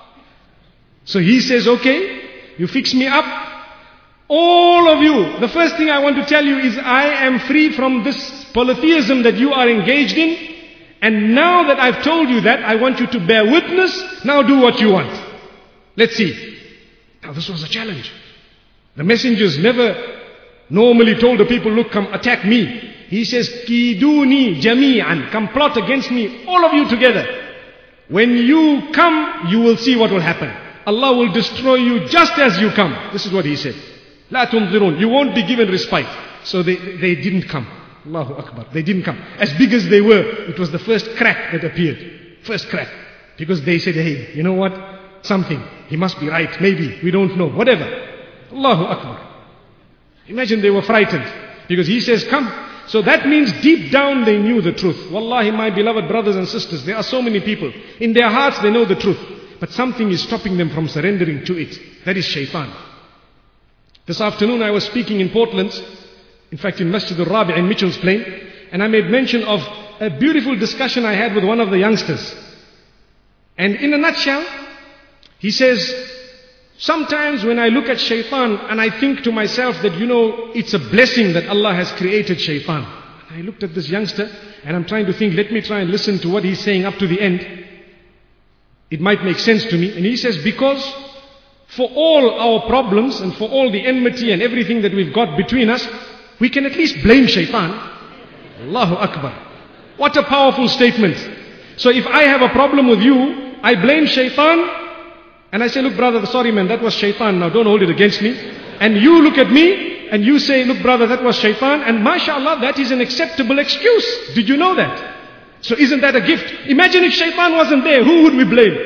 So he says, "Okay, you fix me up. All of you, the first thing I want to tell you is I am free from this polytheism that you are engaged in. And now that I've told you that, I want you to bear witness. Now do what you want. Let's see." Now this was a challenge. The messengers never normally told the people, "Look, come attack me." He says, "Kiduni jami'an." Come plot against me, all of you together. When you come, you will see what will happen. Allah will destroy you just as you come. This is what he said. La tunzirun. You won't be given respite. So they, they didn't come. Allahu Akbar. They didn't come. As big as they were, it was the first crack that appeared. First crack. Because they said, "Hey, you know what? Something. He must be right. Maybe. We don't know. Whatever." Allahu Akbar. Imagine they were frightened. Because he says, "Come." So that means deep down they knew the truth. Wallahi, my beloved brothers and sisters, there are so many people. In their hearts they know the truth. But something is stopping them from surrendering to it. That is shaitan. This afternoon I was speaking in Portland, in fact in Masjid al-Rabi' in Mitchell's Plain, and I made mention of a beautiful discussion I had with one of the youngsters. And in a nutshell, he says, sometimes when I look at shaitan and I think to myself that, you know, it's a blessing that Allah has created shaitan. I looked at this youngster and I'm trying to think, let me try and listen to what he's saying up to the end. It might make sense to me. And he says, because for all our problems and for all the enmity and everything that we've got between us, we can at least blame shaitan. Allahu Akbar. What a powerful statement. So if I have a problem with you, I blame shaitan, and I say, "Look brother, sorry man, that was shaitan, now don't hold it against me." And you look at me and you say, "Look brother, that was shaitan," and mashallah, that is an acceptable excuse. Did you know that? So isn't that a gift? Imagine if shaitan wasn't there, who would we blame?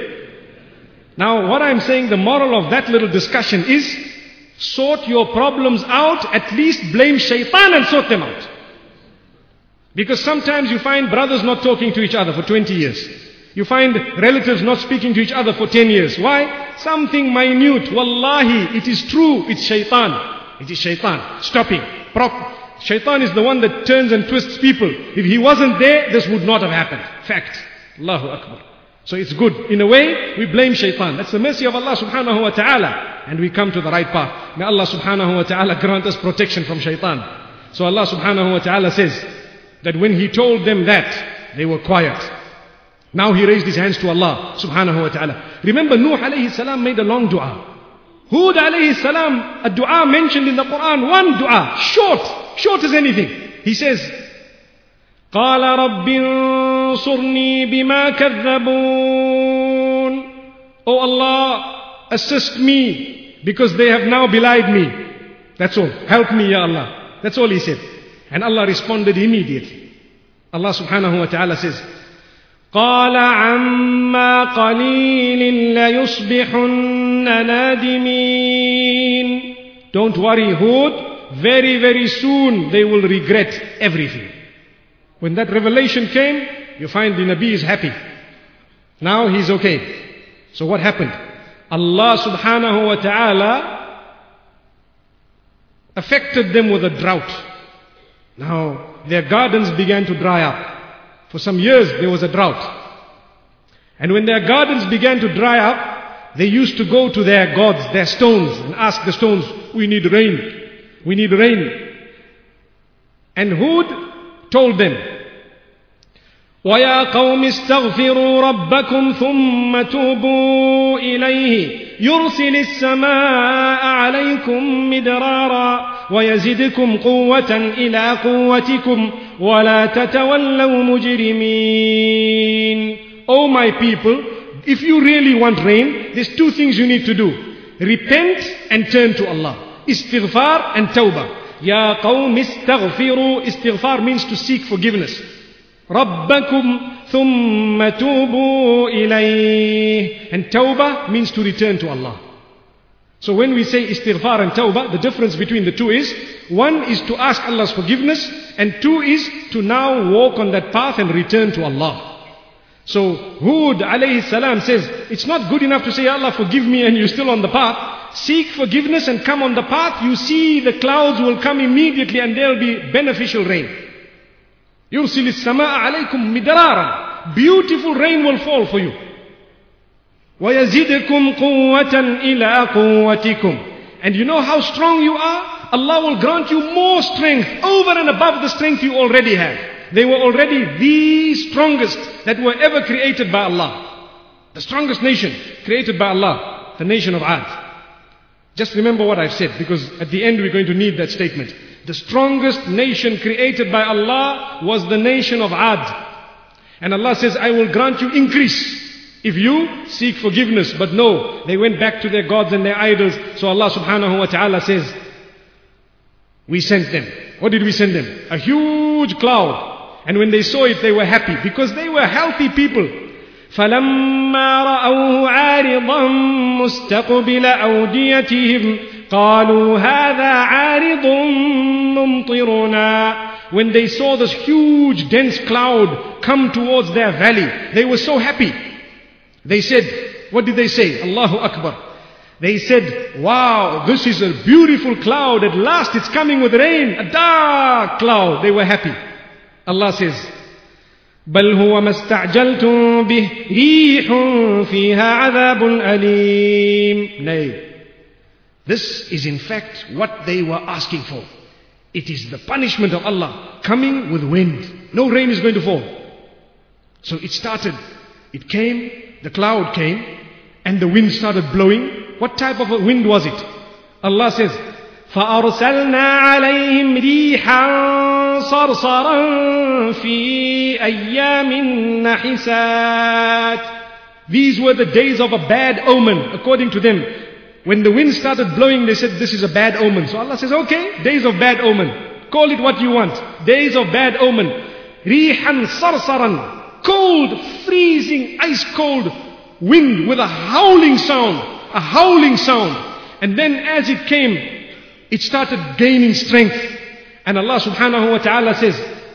Now what I'm saying, the moral of that little discussion is, sort your problems out, at least blame shaitan and sort them out. Because sometimes you find brothers not talking to each other for twenty years. You find relatives not speaking to each other for ten years. Why? Something minute. Wallahi, it is true, it's shaitan. It is shaitan. Stopping. Prop. Shaitan is the one that turns and twists people. If he wasn't there, this would not have happened. Fact. Allahu Akbar. So it's good. In a way, we blame shaitan. That's the mercy of Allah subhanahu wa ta'ala. And we come to the right path. May Allah subhanahu wa ta'ala grant us protection from shaitan. So Allah subhanahu wa ta'ala says that when He told them that, they were quiet. Now He raised His hands to Allah subhanahu wa ta'ala. Remember, Nuh alayhi salam made a long dua. Hud alayhi salam, a dua mentioned in the Quran, one dua, short, short as anything. He says, قَالَ رَبِّ انصُرْنِي بِمَا كَذَّبُونَ. Oh Allah, assist me, because they have now belied me. That's all. Help me, Ya Allah. That's all he said. And Allah responded immediately. Allah subhanahu wa ta'ala says, قَالَ عَمَّا قَلِيلٍ لَيُصْبِحُنَّ نَادِمِينَ. Don't worry, Hud, very, very soon they will regret everything. When that revelation came, you find the Nabi is happy. Now he's okay. So what happened? Allah subhanahu wa ta'ala affected them with a drought. Now their gardens began to dry up. For some years there was a drought. And when their gardens began to dry up, they used to go to their gods, their stones, and ask the stones, "We need rain. We need rain." And Hud told them, وَيَا قَوْمِ اسْتَغْفِرُوا رَبَّكُمْ ثُمَّ تُوبُوا إِلَيْهِ يُرْسِلِ السَّمَاءَ عَلَيْكُمْ مِدْرَارًا وَيَزِدْكُمْ قُوَّةً إِلَىٰ قُوَّتِكُمْ وَلَا تَتَوَلَّوْا مُجْرِمِينَ. Oh my people, if you really want rain, there's two things you need to do. Repent and turn to Allah. Istighfar and tawbah. Ya qawm istaghfiru. Istighfar means to seek forgiveness. Rabbakum, ثم توبوا إليه. And tawbah means to return to Allah. So when we say istighfar and tawbah, the difference between the two is, one is to ask Allah's forgiveness, and two is to now walk on that path and return to Allah. So Hud alayhi salam says, it's not good enough to say, Allah forgive me, and you're still on the path. Seek forgiveness and come on the path. You see the clouds will come immediately and there will be beneficial rain. يُرْسِلِ السَّمَاءَ عَلَيْكُمْ مِدْرَارًا. Beautiful rain will fall for you. وَيَزِدْكُمْ قُوَّةً إِلَىٰ قُوَّتِكُمْ. And you know how strong you are? Allah will grant you more strength over and above the strength you already have. They were already the strongest that were ever created by Allah. The strongest nation created by Allah, the nation of Ad. Just remember what I've said, because at the end we're going to need that statement. The strongest nation created by Allah was the nation of Ad. And Allah says, I will grant you increase if you seek forgiveness. But no, they went back to their gods and their idols. So Allah subhanahu wa ta'ala says, we sent them. What did we send them? A huge cloud. And when they saw it, they were happy because they were healthy people. فَلَمَّا رَأَوْهُ عَارِضًا مُسْتَقْبِلَ أَوْدِيَتِهِمْ قَالُوا هَذَا عَارِضٌ مُمْطِرُنَا. When they saw this huge dense cloud come towards their valley, they were so happy. They said, what did they say? Allahu Akbar. They said, wow, this is a beautiful cloud. At last it's coming with rain. A dark cloud. They were happy. Allah says, بَلْ هُوَ مَا اسْتَعْجَلْتُمْ بِهِ رِيحٌ فِيهَا عَذَابٌ أَلِيمٌ. Nay, this is in fact what they were asking for. It is the punishment of Allah coming with wind. No rain is going to fall. So it started. It came, the cloud came, and the wind started blowing. What type of a wind was it? Allah says, فَأَرْسَلْنَا عَلَيْهِمْ رِيحًا صَرْصَرًا فِي أَيَّامٍ نَحِسَاتٍ. These were the days of a bad omen, according to them. When the wind started blowing, they said, this is a bad omen. So Allah says, okay, days of bad omen. Call it what you want. Days of bad omen. رِيحًا صَرْصَرًا. Cold, freezing, ice cold wind with a howling sound. A howling sound. And then as it came, it started gaining strength. And Allah subhanahu wa ta'ala says,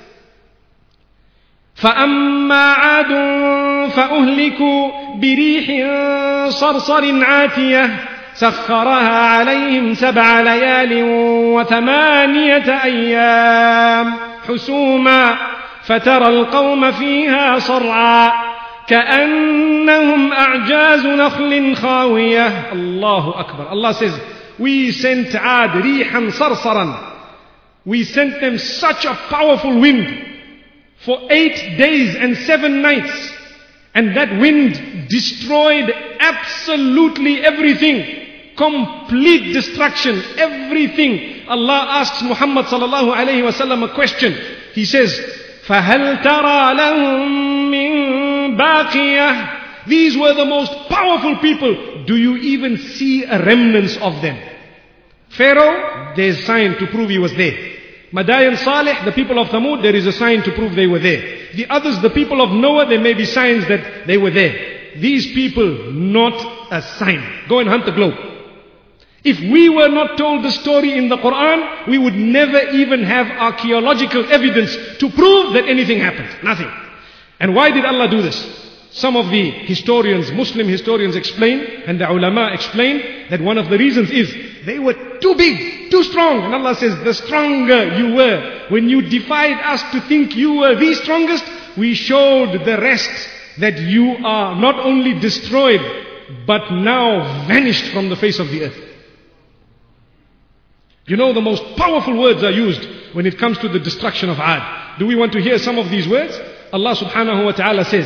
فَأَمَّا عَادٌ فَأُهْلِكُوا بِرِيحٍ صَرْصَرٍ عَاتِيَةٍ سَخَّرَهَا عَلَيْهِمْ سَبْعَ لَيَالٍ وَثَمَانِيَةَ أَيَّامٍ حُسُومًا فَتَرَى الْقَوْمَ فِيهَا صَرْعًا كَأَنَّهُمْ أَعْجَازُ نَخْلٍ خَاوِيَةٍ. Allahu Akbar. Allah says, we sent Ad rihan sarsaran. We sent them such a powerful wind for eight days and seven nights. And that wind destroyed absolutely everything. Complete destruction. Everything. Allah asks Muhammad sallallahu alayhi wa sallam a question. He says, فَهَلْ تَرَى لَهُم مِّن بَاقِيَةٍ. These were the most powerful people. Do you even see a remnants of them? Pharaoh, there's a sign to prove he was there. Madayan Salih, the people of Thamud, there is a sign to prove they were there. The others, the people of Noah, there may be signs that they were there. These people, not a sign. Go and hunt the globe. If we were not told the story in the Quran, we would never even have archaeological evidence to prove that anything happened. Nothing. And why did Allah do this? Some of the historians, Muslim historians explain, and the ulama explain, that one of the reasons is they were too big, too strong. And Allah says, the stronger you were, when you defied us to think you were the strongest, we showed the rest that you are not only destroyed, but now vanished from the face of the earth. You know, the most powerful words are used when it comes to the destruction of Ad. Do we want to hear some of these words? Allah subhanahu wa ta'ala says,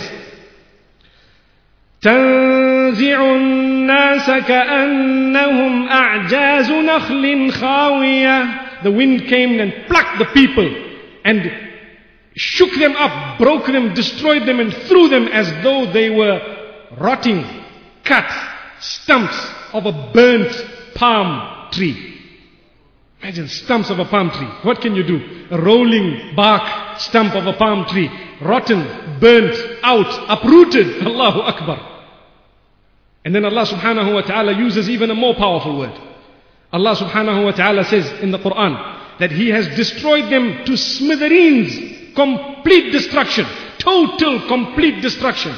تنزع الناس كأنهم أعجاز نخل خاوية. The wind came and plucked the people and shook them up, broke them, destroyed them and threw them as though they were rotting, cut stumps of a burnt palm tree. Imagine stumps of a palm tree. What can you do? A rolling bark stump of a palm tree. Rotten, burnt, out, uprooted. Allahu Akbar. And then Allah subhanahu wa ta'ala uses even a more powerful word. Allah subhanahu wa ta'ala says in the Quran that He has destroyed them to smithereens. Complete destruction. Total, complete destruction.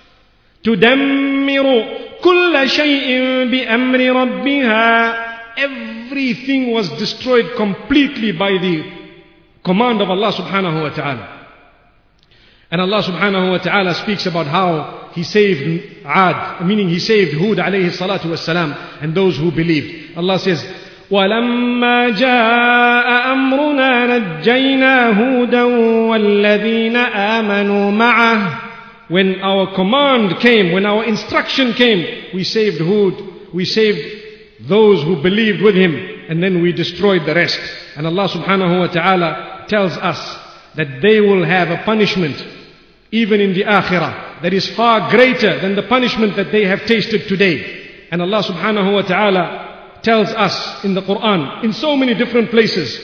تُدَمِّرُ كُلَّ شَيْءٍ بِأَمْرِ رَبِّهَا. Everything was destroyed completely by the command of Allah subhanahu wa ta'ala. And Allah subhanahu wa ta'ala speaks about how He saved Ad, meaning He saved Hud alayhi salatu wassalam, and those who believed. Allah says, وَلَمَّا جَاءَ أَمْرُنَا نَجَّيْنَا هُودًا وَالَّذِينَ آمَنُوا مَعَهُ. When our command came, when our instruction came, we saved Hud, we saved those who believed with him, and then we destroyed the rest. And Allah subhanahu wa ta'ala tells us that they will have a punishment even in the akhirah that is far greater than the punishment that they have tasted today. And Allah subhanahu wa ta'ala tells us in the Quran in so many different places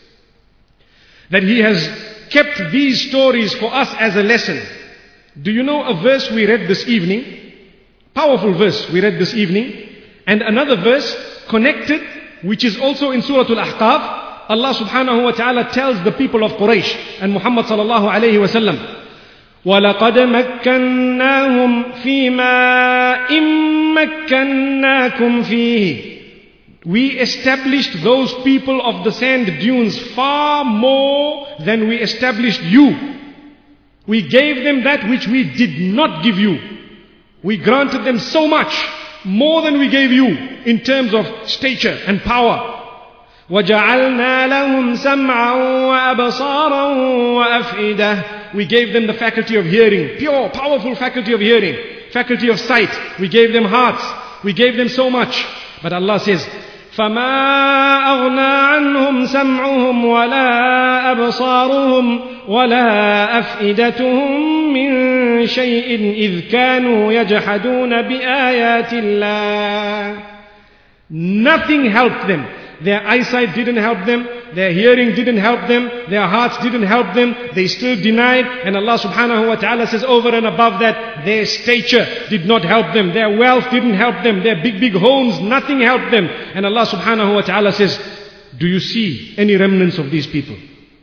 that He has kept these stories for us as a lesson. Do you know a verse we read this evening? Powerful verse we read this evening. And another verse connected, which is also in Surah Al-Ahqaf. Allah subhanahu wa ta'ala tells the people of Quraysh and Muhammad sallallahu alayhi wa sallam, وَلَقَدْ مَكَّنَّاهُمْ فِي مَا إِن مَكَّنَّاكُمْ فِيهِ. We established those people of the sand dunes far more than we established you. We gave them that which we did not give you. We granted them so much, more than we gave you in terms of stature and power. وَجَعَلْنَا لَهُمْ سَمْعًا وَأَبْصَارًا وَأَفْئِدَةً. We gave them the faculty of hearing, pure, powerful faculty of hearing, faculty of sight. We gave them hearts. We gave them so much. But Allah says, فَمَا أَغْنَى عَنْهُمْ سَمْعُهُمْ وَلَا أَبْصَارُهُمْ وَلَا أَفْئِدَتُهُمْ مِنْ شَيْءٍ إِذْ كَانُوا يَجْحَدُونَ بِآيَاتِ اللَّهِ. Nothing helped them. Their eyesight didn't help them. Their hearing didn't help them. Their hearts didn't help them. They still denied. And Allah subhanahu wa ta'ala says over and above that, their stature did not help them. Their wealth didn't help them. Their big, big homes, nothing helped them. And Allah subhanahu wa ta'ala says, do you see any remnants of these people?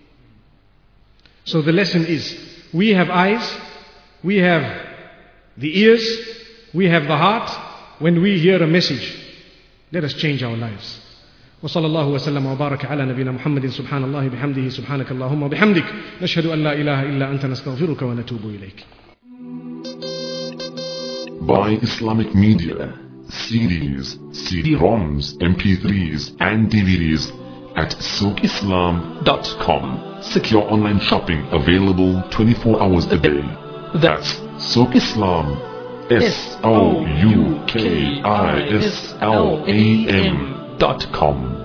So the lesson is, we have eyes, we have the ears, we have the heart. When we hear a message, let us change our lives. وصلى الله وسلم وبارك على نبينا محمد سبحان الله بحمده سبحانك اللهم وبحمدك نشهد أن لا إله إلا أنت نستغفرك ونتوب إليك. Buy Islamic media, C Ds, C D-ROMs, M P threes and D V Ds at souk islam dot com. Secure online shopping available twenty-four hours a day. That's Souk Islam, S O U K I S L A M dot com.